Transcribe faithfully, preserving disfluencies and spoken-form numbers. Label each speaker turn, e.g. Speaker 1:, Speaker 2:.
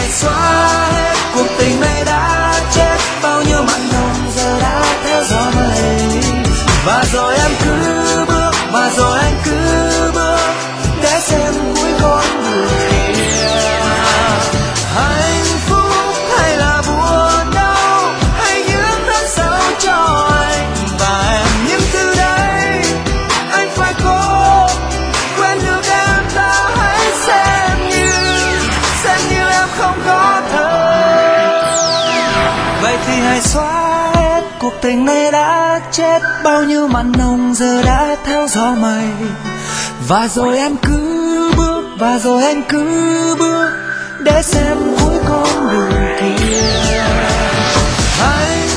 Speaker 1: hãy xóa hết cuộc tình này đã chết, bao nhiêu mặn nồng giờ đã theo gió mây. Và rồi em cứ bước, và rồi anh cứ bước để xem cuối con đường kia. Hạnh phúc hay là buồn đau, hay những nỗi sầu cho anh và em, những thứ đấy anh phải cố quên được em. Ta hãy xem như xem như em không có thơ. Vậy thì hãy xóa hết cuộc tình này đã chết, bao nhiêu mặn nồng giờ đã theo gió mây. Và rồi em cứ bước, và rồi anh cứ bước để xem cuối con đường kia. Hãy